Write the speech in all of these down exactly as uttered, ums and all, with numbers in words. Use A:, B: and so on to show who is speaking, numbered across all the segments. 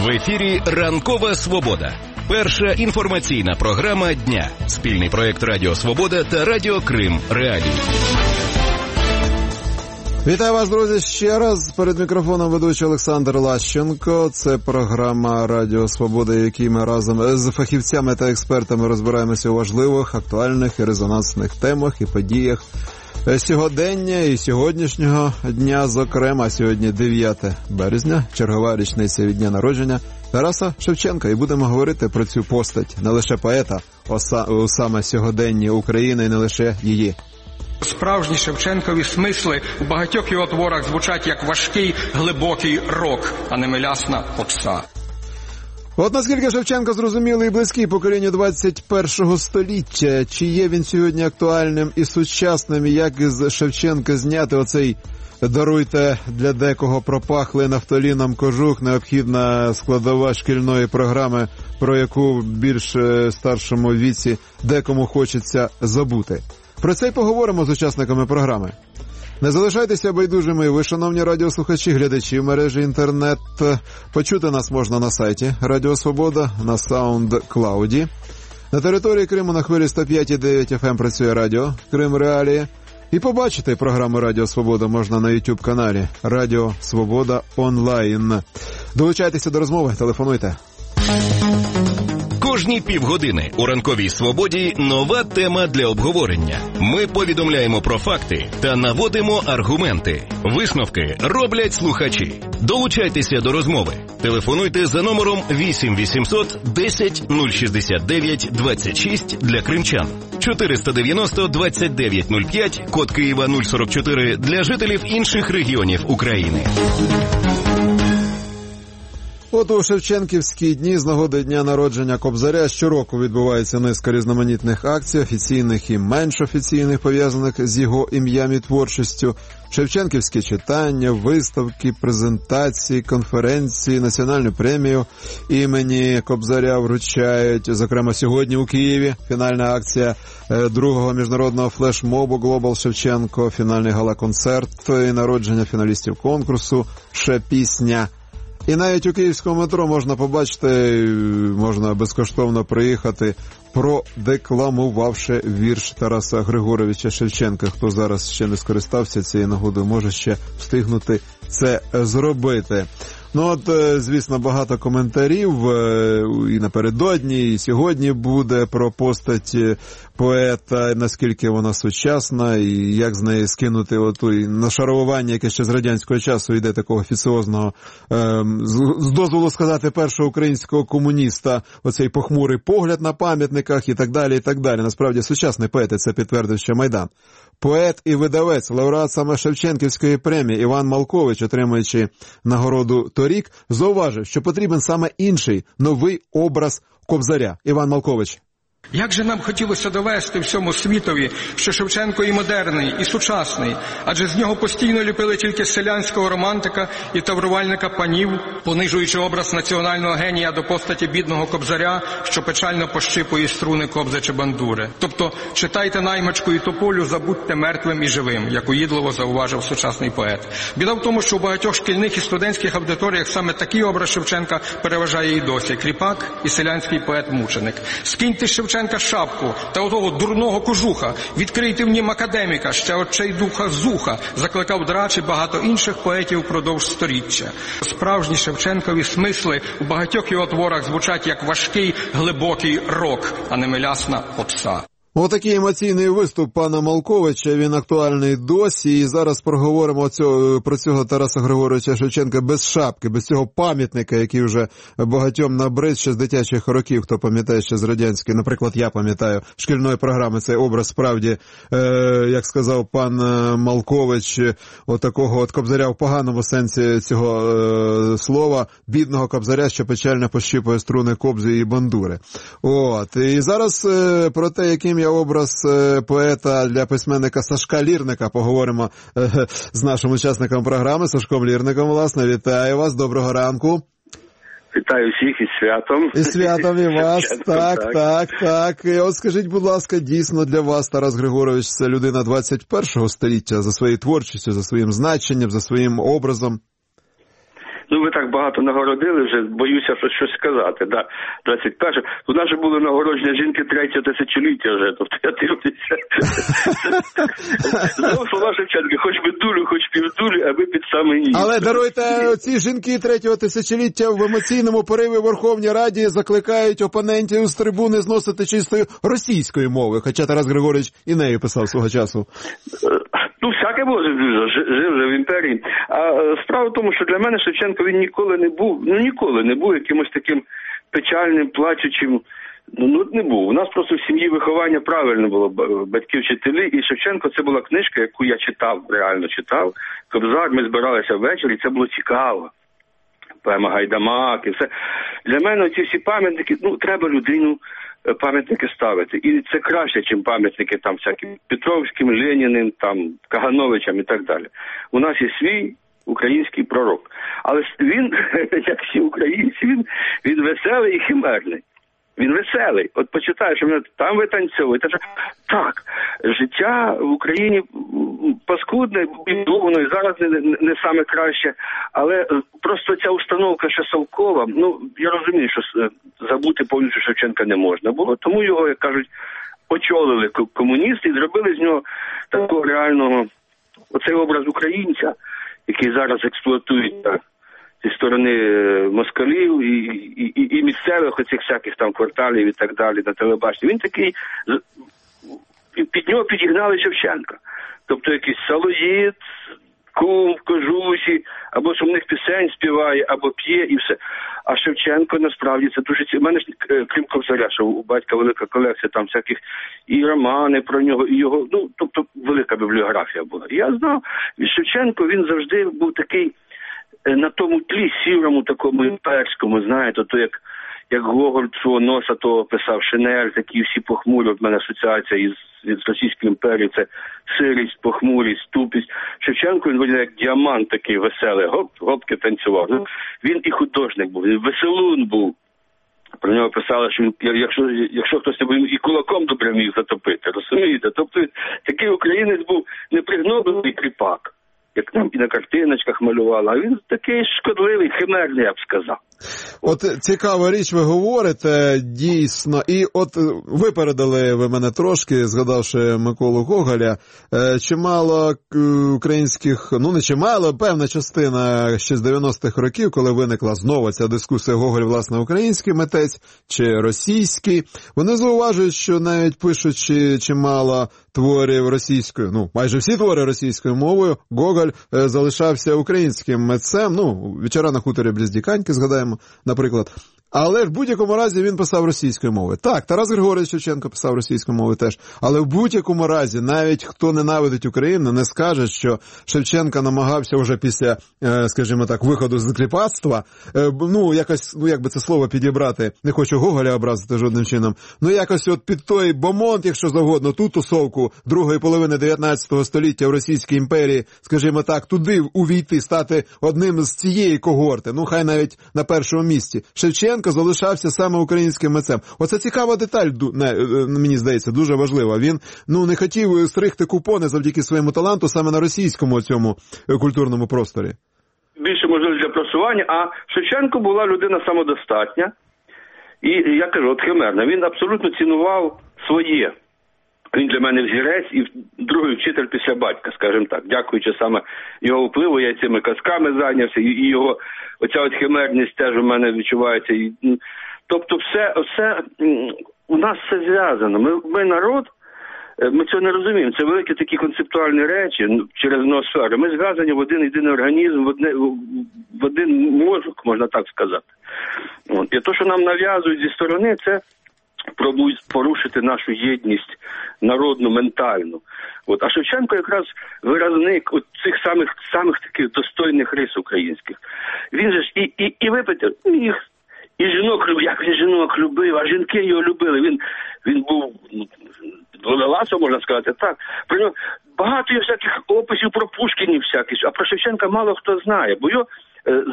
A: В ефірі «Ранкова Свобода». Перша інформаційна програма дня. Спільний проєкт Радіо Свобода та Радіо Крим Реалії.
B: Вітаю вас, друзі, ще раз. Перед мікрофоном ведучий Олександр Лащенко. Це програма Радіо Свобода, в якій ми разом з фахівцями та експертами розбираємося у важливих, актуальних і резонансних темах і подіях сьогодення і сьогоднішнього дня, зокрема. Сьогодні дев'яте березня, чергова річниця від дня народження Тараса Шевченка. І будемо говорити про цю постать, не лише поета, у саме сьогоденні України і не лише її.
C: Справжні Шевченкові смисли у багатьох його творах звучать як важкий, глибокий рок, а не мелясна попса.
B: От наскільки Шевченко зрозумілий і близький поколінню двадцять першого століття, чи є він сьогодні актуальним і сучасним, і як із Шевченка зняти оцей, даруйте, для декого пропахлий нафталіном кожух, необхідна складова шкільної програми, про яку в більш старшому віці декому хочеться забути. Про це й поговоримо з учасниками програми. Не залишайтеся байдужими, ви, шановні радіослухачі, глядачі в мережі інтернет. Почути нас можна на сайті Радіо Свобода, на SoundCloud. На території Криму на хвилі сто п'ять і дев'ять еф ем працює радіо Крим Реалії. І побачити програму Радіо Свобода можна на YouTube-каналі Радіо Свобода онлайн. Долучайтеся до розмови, телефонуйте.
A: Кожні півгодини у «Ранковій Свободі» нова тема для обговорення. Ми повідомляємо про факти та наводимо аргументи. Висновки роблять слухачі. Долучайтеся до розмови. Телефонуйте за номером вісім вісімсот десять нуль шістдесят дев'ять двадцять шість для кримчан, чотириста дев'яносто двадцять дев'ять нуль п'ять, код Києва нуль сорок чотири для жителів інших регіонів України.
B: От у Шевченківські дні з нагоди дня народження Кобзаря щороку відбувається низка різноманітних акцій, офіційних і менш офіційних, пов'язаних з його ім'ям і творчістю. Шевченківські читання, виставки, презентації, конференції, національну премію імені Кобзаря вручають. Зокрема, сьогодні у Києві фінальна акція другого міжнародного флешмобу «Глобал Шевченко», фінальний гала-концерт і народження фіналістів конкурсу «Ще пісня». І навіть у київському метро можна побачити, можна безкоштовно приїхати, продекламувавши вірш Тараса Григоровича Шевченка. Хто зараз ще не скористався цією нагодою, може ще встигнути це зробити. Ну от, звісно, багато коментарів і напередодні, і сьогодні буде про постать поета, наскільки вона сучасна, і як з неї скинути оту нашарування, яке ще з радянського часу йде, такого офіціозного, з дозволу сказати, першого українського комуніста, оцей похмурий погляд на пам'ятниках і так далі, і так далі. Насправді, сучасний поет, це підтвердив ще Майдан. Поет і видавець, лауреат саме Шевченківської премії Іван Малкович, отримуючи нагороду торік, зауважив, що потрібен саме інший, новий образ Кобзаря. Іван Малкович.
C: Як же нам хотілося довести всьому світові, що Шевченко і модерний, і сучасний, адже з нього постійно ліпили тільки селянського романтика і таврувальника панів, понижуючи образ національного генія до постаті бідного Кобзаря, що печально пощипує струни Кобзи чи Бандури. Тобто, читайте Наймичку і Тополю, забудьте мертвим і живим, як уїдливо зауважив сучасний поет. Біда в тому, що у багатьох шкільних і студентських аудиторіях саме такий образ Шевченка переважає і досі. Кріпак і селянський поет-мученик. Скиньте Шевченка шапку та отого дурного кожуха, відкрийте в нім академіка, ще отчайдуха зуха, закликав Драч і багато інших поетів впродовж сторіччя. Справжні Шевченкові смисли у багатьох його творах звучать як важкий, глибокий рок, а не мелясна попса.
B: Отакий емоційний виступ пана Малковича, він актуальний досі, і зараз проговоримо цього, про цього Тараса Григоровича Шевченка без шапки, без цього пам'ятника, який вже багатьом набрид ще з дитячих років, хто пам'ятає ще з радянської, наприклад, я пам'ятаю, шкільної програми, цей образ справді, е, як сказав пан Малкович, отакого от Кобзаря в поганому сенсі цього е, слова, бідного Кобзаря, що печально пощипує струни Кобзи і Бандури. От, і зараз е, про те, яким я образ поета для письменника Сашка Лірника. Поговоримо з нашим учасником програми, Сашком Лірником, власне. Вітаю вас, доброго ранку.
D: Вітаю всіх із святом.
B: І святом і вас, так, так, так, так. І от скажіть, будь ласка, дійсно для вас Тарас Григорович це людина двадцять першого століття за своєю творчістю, за своїм значенням, за своїм образом?
D: Ну, ви так багато нагородили вже, боюся щось, щось сказати. Да, двадцять перше. У нас же було нагородження жінки третього тисячоліття вже, тобто я дивлюся. Знову слова Шевченка, хоч би дулю, хоч півдулю, аби під самий ніс.
B: Але, даруйте, ці жінки третього тисячоліття в емоційному пориві в Верховній Раді закликають опонентів з трибуни зносити чистою російської мови, хоча Тарас Григорович і нею писав свого часу.
D: Ну, всяке було, жив вже в імперії. А справа в тому, що для мене Шевченко, він ніколи не був, ну ніколи не був якимось таким печальним, плачучим. Ну, ну, не був. У нас просто в сім'ї виховання правильно було, батьки-вчителі, і Шевченко це була книжка, яку я читав, реально читав. Кобзар, ми збиралися ввечері, і це було цікаво. Поема Гайдамак і все. Для мене ці всі пам'ятники, ну, треба людину пам'ятники ставити. І це краще, ніж пам'ятники там всяким Петровським, Леніним, там, Кагановичам і так далі. У нас є свій український пророк. Але він, як всі українці, він, він веселий і химерний. Він веселий. От почитаєш, там витанцьовують. Так, життя в Україні паскудне, і воно і зараз не, не, не саме краще, але просто ця установка ще совкова, ну, я розумію, що забути повністю Шевченка не можна було, тому його, як кажуть, очолили комуністи і зробили з нього такого реального, оцей образ українця, який зараз експлуатується зі сторони москалів і, і, і місцевих оцих всяких там кварталів і так далі на телебаченні. Він такий, під нього підігнали Шевченка. Тобто якийсь Салоїд, кум, кожусі, або сумних пісень співає, або п'є і все. А Шевченко насправді це дуже ці. У мене ж, крім Кобзаря, що у батька велика колекція там всяких і романи про нього, і його, ну, тобто велика бібліографія була. І я знав, Шевченко, він завжди був такий на тому тлі сірому, такому імперському, знаєте, то як, як Гоголь свого носа того писав, Шинель, такі всі похмурі, от в мене асоціація із, із Російської імперії, це сирість, похмурість, тупість. Шевченко, він виглядає як діамант такий веселий, гоп, гопки танцював. Ну, він і художник був, він веселун був. Про нього писали, що він, якщо, якщо хтось не був, і кулаком добре міг затопити, розумієте? Тобто такий українець був непригноблений кріпак, як нам і на картиночках малювали, а він такий шкодливий, химерний, я б сказав.
B: От цікава річ ви говорите, дійсно, і от випередили ви мене трошки, згадавши Миколу Гоголя, чимало українських, ну не чимало, певна частина ще з дев'яностих років, коли виникла знову ця дискусія Гоголь, власне, український митець чи російський, вони зауважують, що навіть пишучи чимало творів російською, ну, майже всі твори російською мовою, Гоголь залишався українським митцем, ну, «Вечора на хуторі близ Диканьки», згадаємо, наприклад. Але в будь-якому разі він писав російською мовою. Так, Тарас Григорович Шевченко писав російською мовою теж. Але в будь-якому разі, навіть хто ненавидить Україну, не скаже, що Шевченко намагався вже після, скажімо так, виходу з кріпацтва, ну, якось, ну, як би це слово підібрати, не хочу Гоголя образити жодним чином, ну, якось от під той бомонд, якщо завгодно, ту тусовку другої половини дев'ятнадцятого століття в Російській імперії, скажімо так, туди увійти, стати одним з цієї когорти, ну, хай навіть на першому місці. Шевченко залишався саме українським митцем. Оце цікава деталь, мені здається, дуже важлива. Він, ну, не хотів стригти купони завдяки своєму таланту саме на російському цьому культурному просторі.
D: Більше можливість для просування, а Шевченко була людина самодостатня і, я кажу, от химерна. Він абсолютно цінував своє. Він для мене взірець і другий вчитель після батька, скажімо так. Дякуючи саме його впливу, я цими казками зайнявся, і, і його оця от химерність теж у мене відчувається. І, тобто все, все, у нас все зв'язано. Ми, ми народ, ми цього не розуміємо. Це великі такі концептуальні речі через ноосферу. Ми зв'язані в один єдиний організм, в, одне, в один мозок, можна так сказати. От. І те, що нам нав'язують зі сторони, це пробують порушити нашу єдність народну, ментальну. От. А Шевченко якраз виразник от цих самих, самих таких достойних рис українських. Він же ж і, і, і випитав, і, і жінок любив, як він жінок любив, а жінки його любили. Він, він був водолазом, можна сказати, так. Про нього багато є всяких описів про Пушкінів всяких, а про Шевченка мало хто знає, бо його е,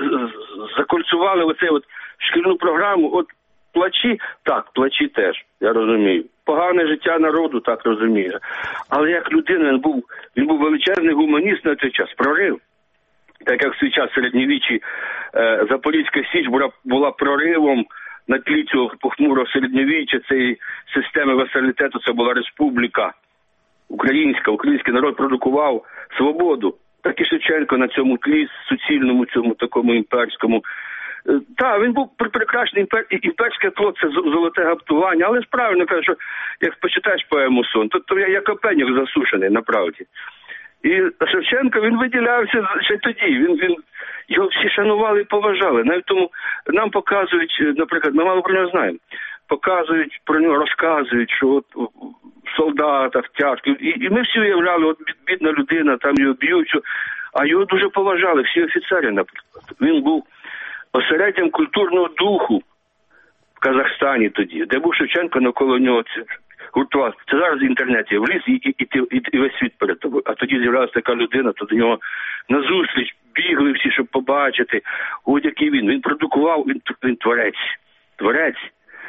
D: закольцювали оцей от шкільну програму, от плачі, так, плачі теж, я розумію. Погане життя народу, так розумію. Але як людина, він був, він був величезний гуманіст на той час, прорив. Так як в свій час в середньовіччі е, Запорізька Січ була, була проривом на тлі цього похмурого середньовіччя, цієї системи васалітету, це була республіка українська, український народ продукував свободу. Так і Шевченко на цьому тлі, суцільному цьому такому імперському. Е, так, він був прекрасний імпер, імперське тло, це золоте гаптування, але ж правильно кажуть, що як почитаєш поему «Сон», то, то я як опеньок засушений, направді. І Шевченко, він виділявся ще тоді, він, він, його всі шанували і поважали. Навіть тому нам показують, наприклад, ми мало про нього знаємо, показують про нього, розказують, що от в солдатах тяжко. І, і ми всі уявляли, от бідна людина, там його б'ють, а його дуже поважали, всі офіцери, наприклад. Він був осереддям культурного духу в Казахстані тоді, де був Шевченко, навколо нього гуртував. Це зараз в інтернеті вліз і, і, і, і, і весь світ перед тобою. А тоді з'являлася така людина, то до нього назустріч бігли всі, щоб побачити. От який він. Він продукував, він, він творець. Творець.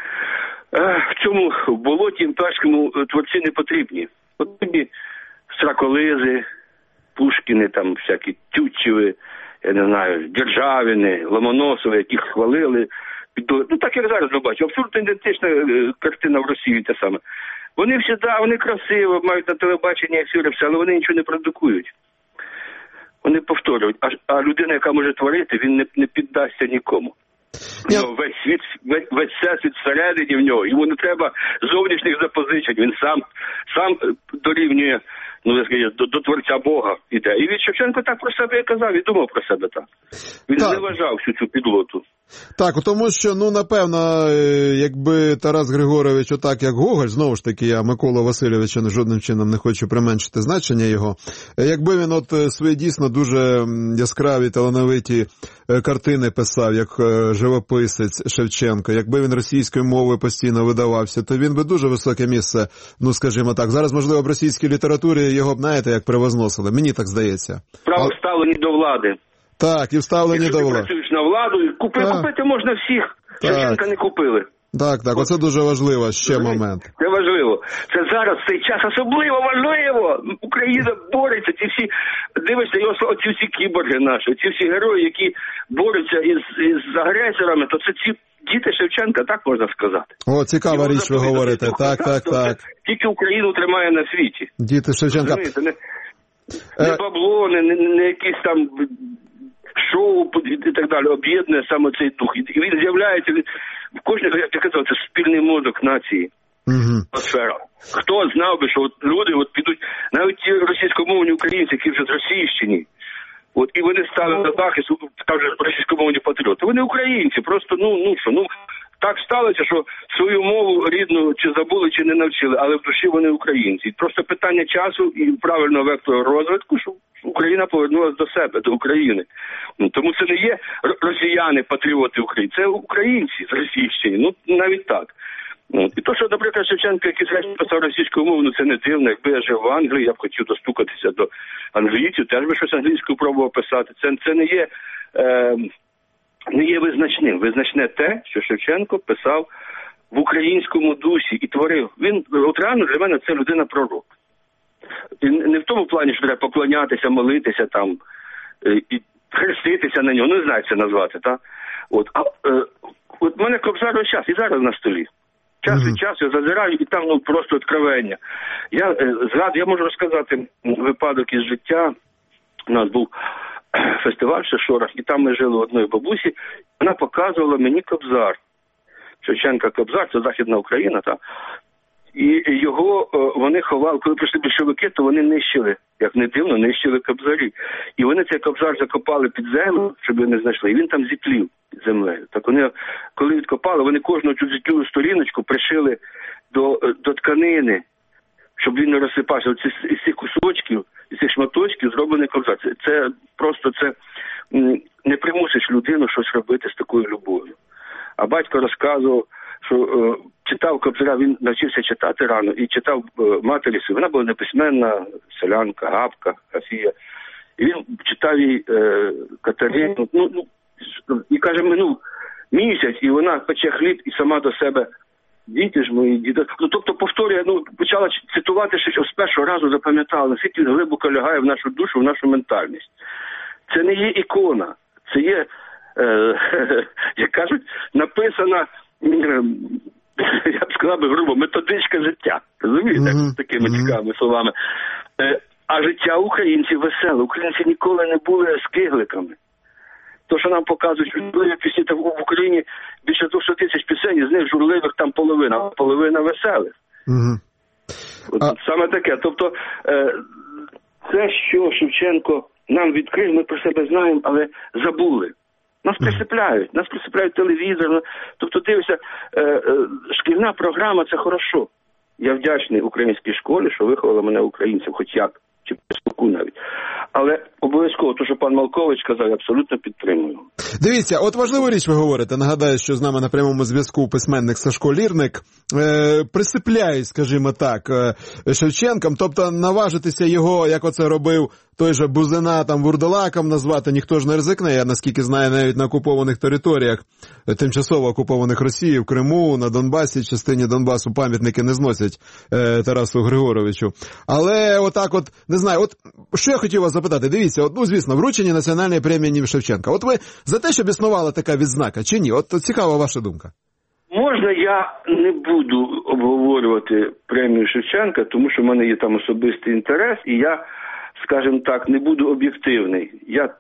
D: В цьому болоті імперському творці не потрібні. От тоді Страколизи, Пушкіни, там всякі Тютчеви, я не знаю, Державіни, Ломоносови, яких хвалили. Ну так як зараз ми бачимо. Абсолютно ідентична картина в Росії те саме. Вони всі, да, вони красиво, мають на телебаченні ефіри, все, але вони нічого не продукують. Вони повторюють. А, а людина, яка може творити, він не, не піддасться нікому. Я... Весь світ, весь, весь всесвіт всередині в нього. Йому не треба зовнішніх запозичень. Він сам, сам дорівнює, ну, я скажу, до, до творця Бога іде. І від Шевченко так про себе і казав, і думав про себе так. Він так зневажав всю цю підлоту.
B: Так, тому що, ну, напевно, якби Тарас Григорович отак, як Гоголь, знову ж таки, я Микола Васильовича жодним чином не хочу применшити значення його, якби він от свої дійсно дуже яскраві, талановиті картини писав, як живописець Шевченко, якби він російською мовою постійно видавався, то він би дуже високе місце, ну, скажімо так, зараз, можливо, в російській літературі його б, знаєте, як превозносили, мені так здається.
D: Право ставлені до влади.
B: Так, і вставлені
D: Якщо
B: до влади.
D: Якщо ти працюєш на владу, купи, купити можна всіх. Шевченка не купили.
B: Так, так, оце дуже важливо, ще момент.
D: Це важливо. Це зараз, цей час особливо важливо. Україна бореться, ці всі, дивишся, оці всі кіборги наші, ці всі герої, які борються із, із агресорами, то це ці діти Шевченка, так можна сказати.
B: О, цікава Його річ ви говорите, так, так, так.
D: Тільки Україну тримає на світі.
B: Діти Шевченка.
D: Не, не бабло, не, не, не якісь там шоу і так далі, об'єднує саме цей дух. І він з'являється, він, в кожній, як я казав, це спільний мозок нації. Атмосфера. Угу. Хто знав би, що от люди от підуть, навіть ті російськомовні українці, які вже з Російщини, от, і вони стали на захист, там же російськомовні патріоти. Вони українці, просто, ну, ну що, ну, так сталося, що свою мову рідну чи забули, чи не навчили, але в душі вони українці. Просто питання часу і правильного вектору розвитку, щоб Україна повернулася до себе, до України. Ну, тому це не є росіяни, патріоти України, це українці з Російщини, ну навіть так. Ну, і то, що, наприклад, Шевченко, який зрештою писав російською мовою, ну це не дивно. Якби я жив в Англії, я б хотів достукатися до англійців, теж би щось англійською пробував писати. Це, це не є... Е, не є визначним. Визначне те, що Шевченко писав в українському дусі і творив. Він, от реально для мене це людина-пророк. І не в тому плані, що треба поклонятися, молитися там, і хреститися на нього, не знаю, як це назвати, так? От, а е, от в мене Кобзар весь час, і зараз на столі. Час від часу я зазираю, і там ну, просто откровення. Я, е, згад, я можу розказати випадок із життя. У нас був фестиваль в Шишорах, і там ми жили у одної бабусі, вона показувала мені Кобзар. Шевченка Кобзар, це Західна Україна, та. І його вони ховали, коли прийшли більшовики, то вони нищили, як не дивно, нищили Кобзарі. І вони цей Кобзар закопали під землю, щоб його не знайшли, і він там зітлів під землею. Так вони, коли відкопали, вони кожну цю зітлю сторіночку пришили до, до тканини, щоб він не розсипався. Оці, із цих кусочків, із цих шматочків зроблений Кобзар. Це, це просто це не примусиш людину щось робити з такою любов'ю. А батько розказував, що е, читав Кобзаря, він навчився читати рано і читав е, матері свою. Вона була неписьменна, селянка, габка, Гафія. І він читав їй е, Катерину. Ну, ну, і каже, минув місяць, і вона пече хліб і сама до себе: діти ж мої, діти. Ну, тобто повторює, ну, почала цитувати, що з першого разу запам'ятала, наскільки глибоко лягає в нашу душу, в нашу ментальність. Це не є ікона. Це є, е, як кажуть, написана, е, я б сказав би грубо, методичка життя. Розумієте? Mm-hmm. Такими mm-hmm. цікавими словами. Е, а життя українців веселе. Українці ніколи не були скигликами. То, що нам показують журливі пісні, там в Україні більше двісті тисяч пісень, з них журливих там половина, половина веселих. Mm-hmm. От, а... Саме таке. Тобто, е, це, що Шевченко нам відкрив, ми про себе знаємо, але забули. Нас присипляють, нас присипляють телевізор. Тобто, дивишся, е, е, шкільна програма – це хорошо. Я вдячний українській школі, що виховала мене українцем, хоч як, чи по споку навіть. Але обов'язково, то, що пан Малкович казав, я абсолютно підтримую.
B: Дивіться, от важливу річ ви говорите. Нагадаю, що з нами на прямому зв'язку письменник Сашко Лірник. Е, присипляють, скажімо так, Шевченком, тобто наважитися його, як оце робив той же Бузина, там, вурдалаком назвати, ніхто ж не ризикне. Я, наскільки знаю, навіть на окупованих територіях, тимчасово окупованих Росією, в Криму, на Донбасі, частині Донбасу пам'ятники не зносять е, Тарасу Григоровичу. Але отак от, не знаю, от що я хотів вас запитати, дивіться, от, ну, звісно, вручення національної премії імені Шевченка. От ви за те, щоб існувала така відзнака, чи ні? От цікава ваша думка.
D: Можна я не буду обговорювати премію Шевченка, тому що в мене є там особистий інтерес, і я, скажімо так, не буду об'єктивний. Я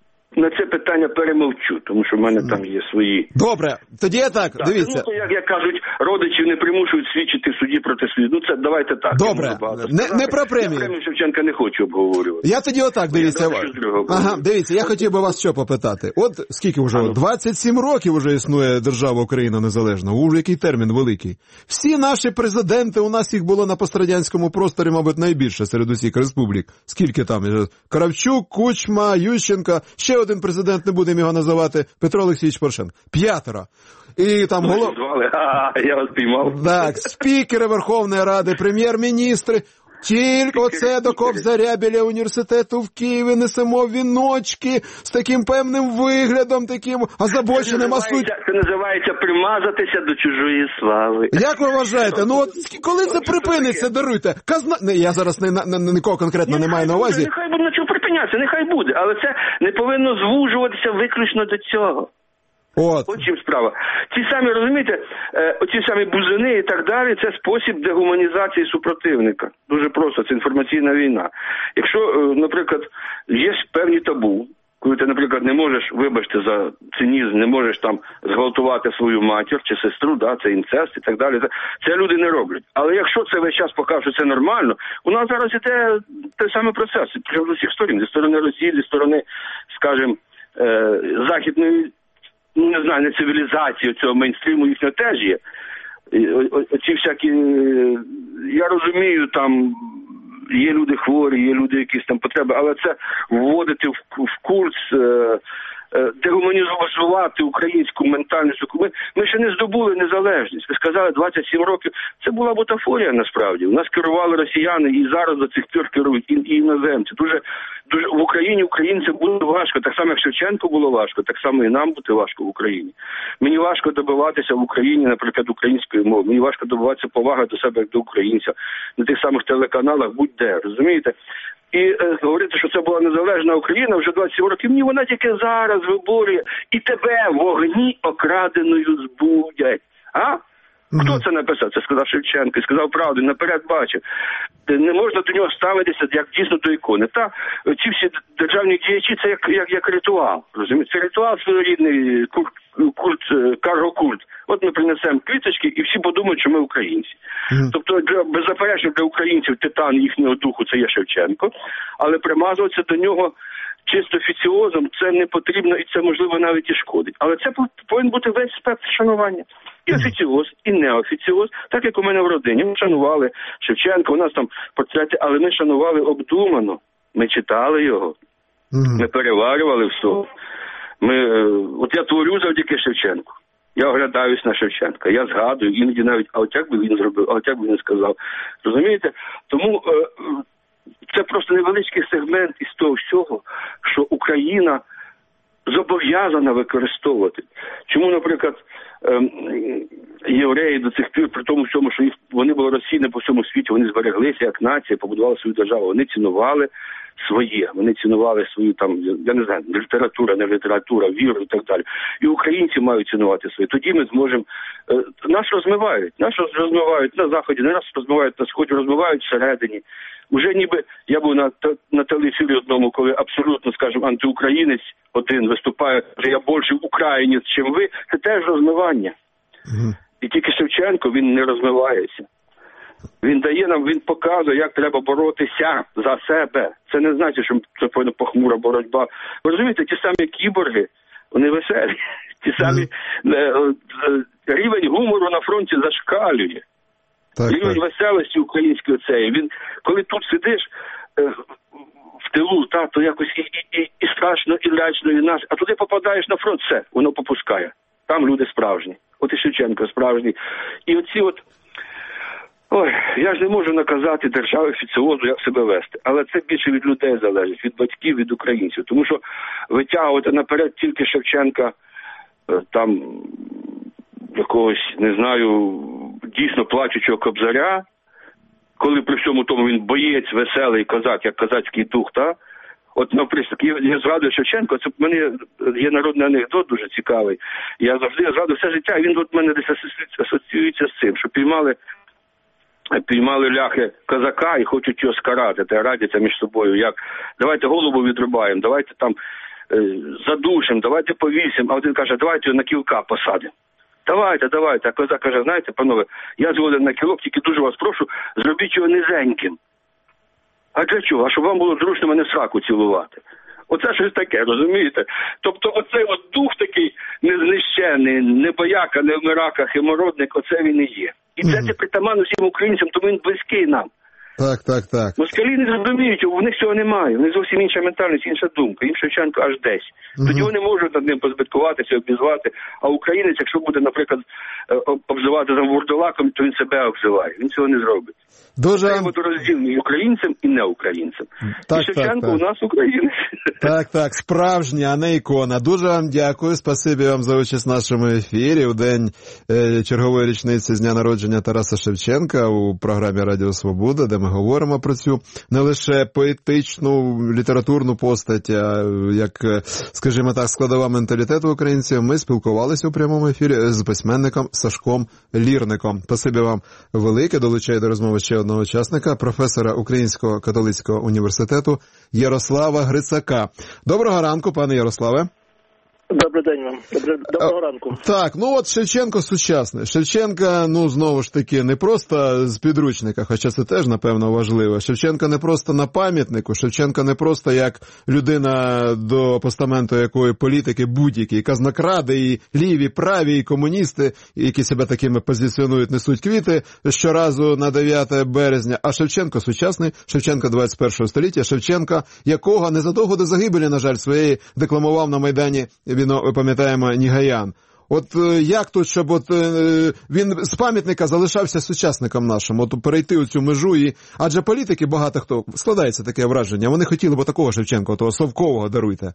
D: на це питання перемовчу, тому що в мене там є свої...
B: Добре, тоді я так, так дивіться.
D: Ну, як, як кажуть, родичів не примушують свідчити в суді проти свідків. Ну, це давайте так.
B: Добре, не, не про премію.
D: Я премію Шевченка не хочу обговорювати.
B: Я тоді отак, дивіться. Ага, дивіться, я хотів би вас що попитати. От скільки вже? А, двадцять сім років вже існує держава Україна незалежна. Уж який термін великий. Всі наші президенти, у нас їх було на пострадянському просторі, мабуть, найбільше серед усіх республік. Скільки там? Кравчук, Кучма, Ющенко, ще один президент, не будемо його називати, Петро Олексійович Порошенко. П'ятеро. І там голов...
D: А, я вас піймав.
B: Так, спікери Верховної Ради, прем'єр-міністри. Тільки оце до Кобзаря біля університету в Києві несемо віночки з таким певним виглядом, таким озабоченим.
D: Це, це називається примазатися до чужої слави.
B: Як ви вважаєте? Ну от коли це припиниться, даруйте? Казна... Не, я зараз не, не, нікого конкретно не маю на увазі.
D: Нехай буде, на чому припинятися, нехай буде, але це не повинно звужуватися виключно до цього.
B: От.
D: От чим справа. Ті самі, розумієте, оці самі бузини і так далі, це спосіб дегуманізації супротивника. Дуже просто, це інформаційна війна. Якщо, наприклад, є певні табу, коли ти, наприклад, не можеш, вибачте за цинізм, не можеш там зґвалтувати свою матір чи сестру, да, це інцест і так далі, це люди не роблять. Але якщо це весь час покаже, що це нормально, у нас зараз іде той самий процес, з усіх сторін, зі сторони Росії, зі сторони, скажімо, західної, ну, не знаю, не цивілізації, цього мейнстріму їхнього теж є. Оці всякі, я розумію, там є люди хворі, є люди якісь там потреби, але це вводити в, в курс, е, е, дегуманізувати українську ментальність. Ми, ми ще не здобули незалежність. Ви сказали, двадцять сім років. Це була бутафорія, насправді. У нас керували росіяни і зараз до цих пір керують і, і іноземці. Дуже, дуже в Україні українцям було важко. Так само, як Шевченку було важко, так само і нам бути важко в Україні. Мені важко добиватися в Україні, наприклад, української мови. Мені важко добиватися поваги до себе як до українця. На тих самих телеканалах, будь-де, розумієте? І е, говорити, що це була незалежна Україна вже двадцять сім років, ні, вона тільки зараз виборює. І тебе в вогні окраденою збудять. А? Хто це написав? Це сказав Шевченко. І сказав правду, наперед бачив. Не можна до нього ставитися, як дійсно до ікони. Та ці всі державні діячі, це як, як, як ритуал. Розумієте? Це ритуал своєрідний, культ, культ, карго-культ. От ми принесемо квіточки і всі подумають, що ми українці. Mm. Тобто, для, беззаперечно для українців титан їхнього духу це є Шевченко, але примазуватися до нього чисто офіціозом це не потрібно і це, можливо, навіть і шкодить. Але це повинен бути весь спектр шанування. І офіціоз, і неофіціоз, так як у мене в родині. Ми шанували Шевченка, у нас там портрети, але ми шанували обдумано. Ми читали його, mm. ми переварювали все. Ми, от я творю завдяки Шевченку. Я оглядаюсь на Шевченка, я згадую, іноді навіть, а от як би він зробив, а от як би він сказав. Розумієте? Тому е, це просто невеличкий сегмент із того всього, що Україна зобов'язана використовувати. Чому, наприклад, ем, євреї до цих пір, при тому всьому, що їх, вони були розсіяні по всьому світі, вони збереглися як нація, побудували свою державу, вони цінували своє, вони цінували свою там, я не знаю, література, не література, віру і так далі. І українці мають цінувати своє. Тоді ми зможемо, е, нас розмивають, нас розмивають на Заході, нас розмивають на Сході, розмивають всередині. Уже ніби, я був на, на телеефірі одному, коли абсолютно, скажімо, антиукраїнець один виступає, що я більше українець, чим ви, це теж розмивання. Mm-hmm. І тільки Шевченко, він не розмивається. Він дає нам, він показує, як треба боротися за себе. Це не значить, що це повинна похмура боротьба. Ви розумієте, ті самі кіборги, вони веселі. Ті самі mm-hmm. рівень гумору на фронті зашкалює. Так, рівень так. веселості української оцеї. Він, коли тут сидиш е, в тилу, та, то якось і, і, і, і страшно, і лячно, і нас, а туди попадаєш на фронт, все, воно попускає. Там люди справжні. От і Шевченко справжній. І оці от, ой, я ж не можу наказати державі офіціозу, як себе вести. Але це більше від людей залежить, від батьків, від українців. Тому що витягувати наперед тільки Шевченка, там, якогось, не знаю, дійсно плачучого Кобзаря, коли при всьому тому він боєць, веселий козак, як козацький дух, та? От, наприклад, я, я згадую Шевченко, це в мене є народний анекдот дуже цікавий. Я завжди я згадую все життя, і він от в мене десь асоціюється з цим, що піймали, піймали ляхи козака і хочуть його скаратити, а радяться між собою, як давайте голову відрубаємо, давайте там е, задушимо, давайте повісимо, а один каже, давайте його на кілка посадимо. Давайте, давайте. А козак каже, знаєте, панове, я згоден на кілок, тільки дуже вас прошу, зробіть його низеньким. А для чого? А щоб вам було зручно мене в сраку цілувати. Оце щось таке, розумієте? Тобто оцей от дух такий незнищений, не бояка, не в мираках, химородник, оце він і є. І це це притаманно всім українцям, тому він близький нам.
B: Так, так, так.
D: Москалі не розуміють, у них цього немає. У них зовсім інша ментальність, інша думка. Їм Шевченко аж десь. Угу. Тоді вони можуть над ним позбиткуватися, обізвати. А українець, якщо буде, наприклад, обзивати за вурдалаком, то він себе обзиває. Він цього не зробить.
B: Дуже...
D: Треба до розділу між українцем і неукраїнцем.
B: Так,
D: і Шевченко
B: так, так.
D: у нас українець.
B: Так, так, справжній, а не ікона. Дуже вам дякую, спасибі вам за участь в нашому ефірі у день е, чергової річниці з дня народження Тараса Шевченка у програмі Радіо Свобода, де ми говоримо про цю не лише поетичну, літературну постать, а як, скажімо так, складова менталітету українців. Ми спілкувалися у прямому ефірі з письменником Сашком Лірником. Спасибі вам велике, долучаю до розмови ще одного учасника, професора Українського католицького університету Ярослава Грицака. Доброго ранку, пане Ярославе.
E: Добрий день вам. Доброго ранку.
B: Так, ну от Шевченко сучасний. Шевченка, ну, знову ж таки, не просто з підручника, хоча це теж, напевно, важливо. Шевченка не просто на пам'ятнику, Шевченка не просто як людина, до постаменту якої політики будь-які, казнокради, і ліві, праві, і комуністи, які себе такими позиціонують, несуть квіти щоразу на дев'яте березня. А Шевченко сучасний, Шевченко двадцять першого століття, Шевченка, якого незадовго до загибелі, на жаль, своєї декламував на Майдані, він, пам'ятаємо, Нігаян. От як тут, щоб от він з пам'ятника залишався сучасником нашим, от перейти у цю межу, і адже політики багато хто, складається таке враження, вони хотіли б такого Шевченка, того совкового, даруйте.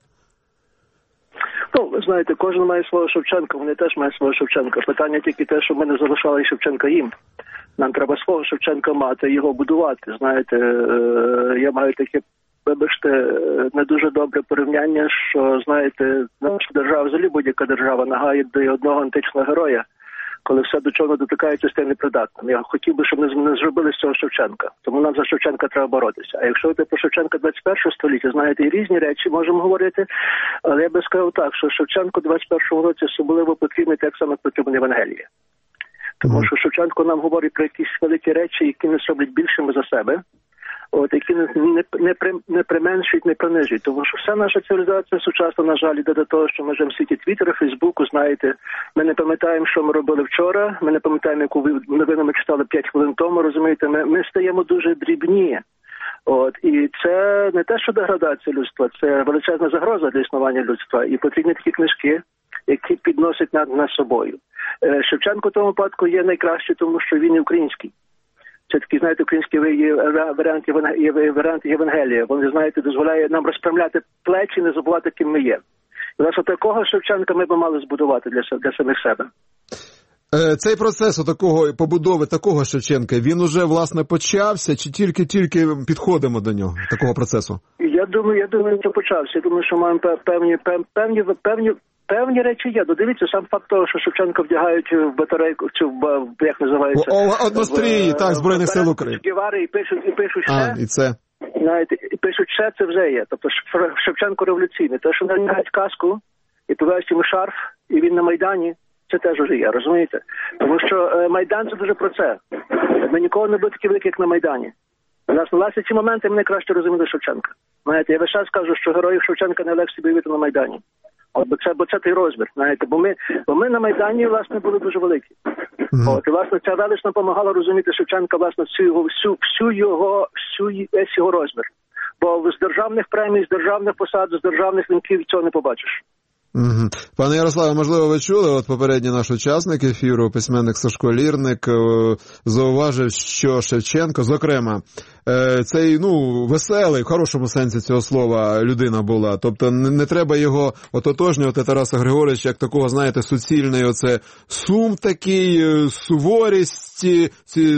E: Ну, ви знаєте, кожен має свого Шевченка, вони теж мають свого Шевченка. Питання тільки те, що ми не залишали Шевченка їм. Нам треба свого Шевченка мати, його будувати. Знаєте, я маю таке, вибачте, не дуже добре порівняння, що, знаєте, наша держава, взагалі будь-яка держава, нагадує до одного античного героя, коли все до чого дотикається, стає непридатним. Я хотів би, щоб не, не зробили з цього Шевченка. Тому нам за Шевченка треба боротися. А якщо ви про Шевченка двадцять першого століття, знаєте, і різні речі можемо говорити, але я би сказав так, що Шевченко в двадцять першому році особливо потрібний, так само потрібен Євангелія. Тому що Шевченко нам говорить про якісь великі речі, які нас роблять більшими за себе, от, які не, не, не, не применшують, не принижують. Тому що вся наша цивілізація сучасна, на жаль, йде до того, що ми живемо в світі Твіттера, Фейсбуку, знаєте, ми не пам'ятаємо, що ми робили вчора, ми не пам'ятаємо, яку новину ми читали п'ять хвилин тому, розумієте, ми, ми стаємо дуже дрібні. От, і це не те, що деградація людства, це величезна загроза для існування людства. І потрібні такі книжки, які підносять над, над собою. Шевченко в тому випадку є найкраще, тому що він є український. Це такий, знаєте, український варіант, варіант Євангелія. Він, знаєте, дозволяє нам розпрямляти плечі і не забувати, ким ми є. Власне, такого Шевченка ми б мали збудувати для, для самих себе.
B: Цей процес такого побудови такого Шевченка, він уже, власне, почався, чи тільки-тільки підходимо до нього, такого процесу?
E: Я думаю, я думаю, що почався. Я думаю, що маємо певні, певні, певні, певні речі є. Додивіться, сам факт того, що Шевченка вдягають в батарейку, чи в, як називається?
B: О, однострій, так, Збройних сил України.
E: Гівари і пишуть, і пишуть ще.
B: А, і це.
E: Знаєте, і пишуть ще, це вже є. Тобто Шевченко революційний. Те, що надягають каску, і пов'язують йому шарф, і він на Майдані, це теж вже є, розумієте? Тому що е, Майдан – це дуже про це. Ми ніколи не були такі великі, як на Майдані. Власне, власне, ці моменти мене краще розуміли Шевченка. Знаєте, я весь час кажу, що героїв Шевченка не легше бойовити на Майдані. От, бо це, бо це той розмір, знаєте, бо ми, бо ми на Майдані, власне, були дуже великі. Mm-hmm. От, і, власне, ця велич нам допомагала розуміти Шевченка, власне, всю його, всю, всю його, всю, весь його розмір. Бо з державних премій, з державних посад, з державних вінків цього не побачиш.
B: Угу. Пане Ярославе, можливо, ви чули, от попередній наш учасник ефіру, письменник Сашко Лірник, зауважив, що Шевченко, зокрема, цей, ну, веселий, в хорошому сенсі цього слова, людина була. Тобто не, не треба його ототожнювати, Тараса Григоровича, як такого, знаєте, суцільний оце сум такий, суворість, ці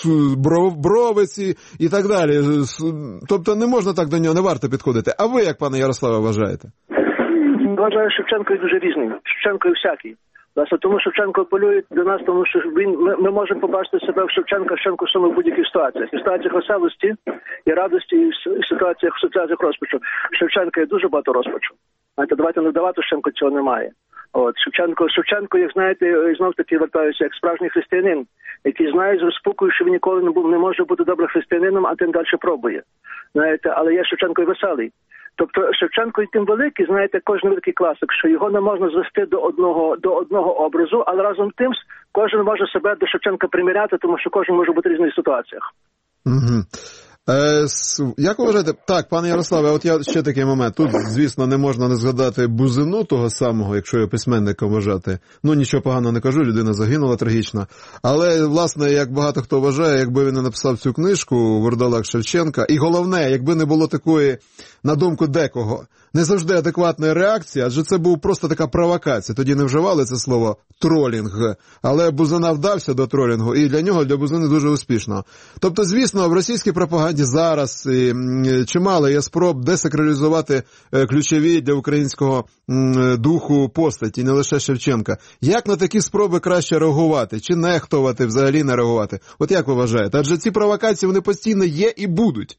B: бровиці і так далі. Тобто не можна так до нього, не варто підходити. А ви, як, пане Ярославе, вважаєте?
E: Вважаю, Шевченко дуже різний. Шевченко всякий. Власне, тому Шевченко апелює до нас, тому що він, ми, ми можемо побачити себе в Шевченка, Шевченко саме в будь-яких ситуаціях. І в ситуаціях веселості, і радості, і в ситуаціях, в ситуаціях розпачу. Шевченка є дуже багато розпачу. Знаєте, давайте не вдавати, Шевченко цього немає. От, Шевченко, Шевченко, як знаєте, знов таки вертаюся, як справжній християнин, який знає з спокою, що він ніколи не був, не може бути добрим християнином, а тим далі пробує. Знаєте, але є Шевченко і веселий. Тобто Шевченко і тим великий, знаєте, кожен великий класик, що його не можна звести до одного, до одного образу, але разом тим кожен може себе до Шевченка приміряти, тому що кожен може бути в різних ситуаціях.
B: Угу. Е, як ви вважаєте, так, пане Ярославе, от я ще такий момент, тут, звісно, не можна не згадати Бузину того самого, якщо його письменником вважати, ну, нічого поганого не кажу, людина загинула трагічно, але, власне, як багато хто вважає, якби він не написав цю книжку «Вурдалак Шевченка», і головне, якби не було такої, на думку декого, не завжди адекватної реакції, адже це був просто така провокація, тоді не вживали це слово «тролінг», але Бузина вдався до тролінгу, і для нього, для Бузини дуже успішно. Тобто, звісно, в російській пропаганді зараз чимало є спроб десакралізувати ключові для українського духу постаті, не лише Шевченка. Як на такі спроби краще реагувати? Чи нехтувати, взагалі не реагувати? От як ви вважаєте? Адже ці провокації, вони постійно є і будуть.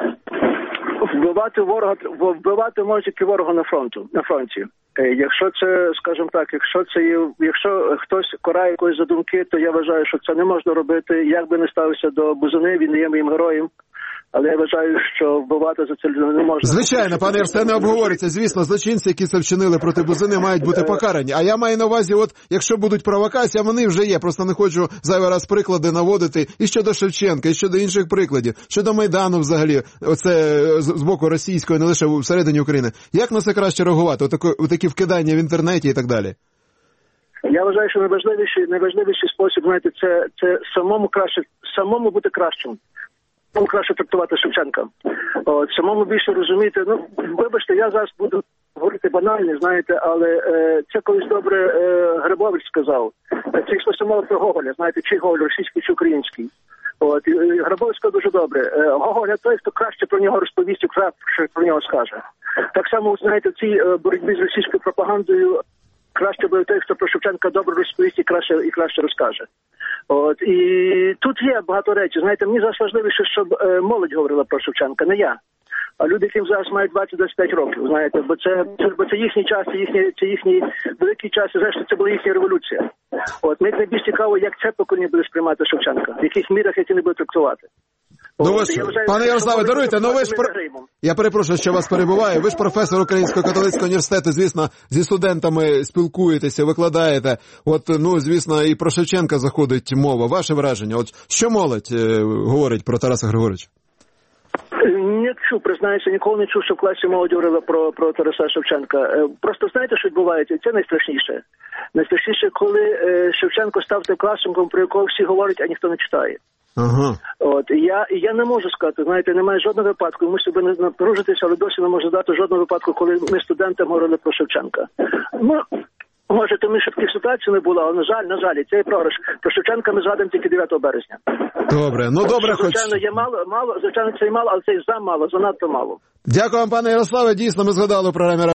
E: Вбивати ворога, вбивати можуть тільки ворога на фронту, на фронті. Якщо це, скажімо так, якщо це є, якщо хтось корає якоїсь задумки, то я вважаю, що це не можна робити. Як би не ставився до Бузини, він є моїм героєм. Але я вважаю, що вбивати за це людину не можна.
B: Звичайно, пане Арсене, не обговорюється. Звісно, злочинці, які це вчинили проти Бузини, мають бути покарані. А я маю на увазі, от, якщо будуть провокації, вони вже є. Просто не хочу зайвий раз приклади наводити і щодо Шевченка, і щодо інших прикладів, щодо Майдану взагалі, оце з боку російської, не лише всередині України. Як на це краще реагувати? Отакі, отакі вкидання в інтернеті і так далі.
E: Я вважаю, що найважливіший, найважливіший спосіб, знаєте, це, це самому краще, самому бути кращим. Самому краще трактувати Шевченка. От, самому більше розуміти. Ну, вибачте, я зараз буду говорити банально, знаєте, але е, це колись добре е, Грибович сказав. Це йшло само про Гоголя, знаєте, чи Гоголь, російський, чи український. От, і Грибович сказав дуже добре. Е, Гоголя той, хто краще про нього розповість, краще про нього скаже. Так само, знаєте, в цій е, боротьбі з російською пропагандою краще буде той, хто про Шевченка добре розповість і краще, і краще розкаже. От, і тут є багато речей. Знаєте, мені зараз важливіше, щоб е, молодь говорила про Шевченка, не я. А люди, яким зараз мають двадцять-двадцять п'ять років, знаєте, бо це, це, бо це їхній час, це їхній, це їхній великий час, і зрештою це була їхня революція. От, мені найбільш цікаво, як це покоління буде сприймати Шевченка, в яких мірах які не будуть трактувати.
B: Ну, ви ж, пане Ярославе, даруйте, ну ви ж, я перепрошую, що вас перебуваю, ви ж професор Українського католицького університету, звісно, зі студентами спілкуєтеся, викладаєте, от, ну, звісно, і про Шевченка заходить мова. Ваше враження, от, що молодь е, говорить про Тараса Григоровича?
E: Не чув, признаюся, ніколи не чув, що в класі молоді говорила про, про Тараса Шевченка. Просто знаєте, що відбувається? Це найстрашніше. Найстрашніше, коли е, Шевченко став тим класиком, про якого всі говорять, а ніхто не читає.
B: Ага.
E: От, і я, і я не можу сказати, знаєте, немає жодного випадку, ми собі не напружитися, але досі не можу дати жодного випадку, коли ми студентам говорили про Шевченка. Ну, може, тому що таких ситуацій не було, але, на жаль, на жаль, і це є програш. Про Шевченка ми згадуємо тільки дев'ятого березня.
B: Добре, ну добре, хоч...
E: Звичайно, є мало, мало, звичайно, це і мало, але це і замало, занадто мало.
B: Дякую вам, пане Ярославе, дійсно, ми згадали у програмі